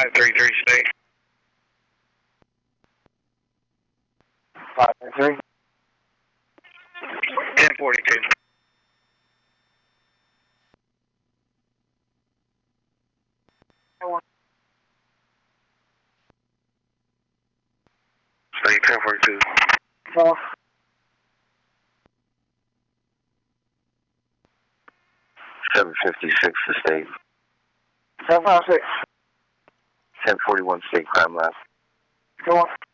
533 state. 533. 1042. State 1042. 4. 756 to state. 756. 1041 state crime last. Go on.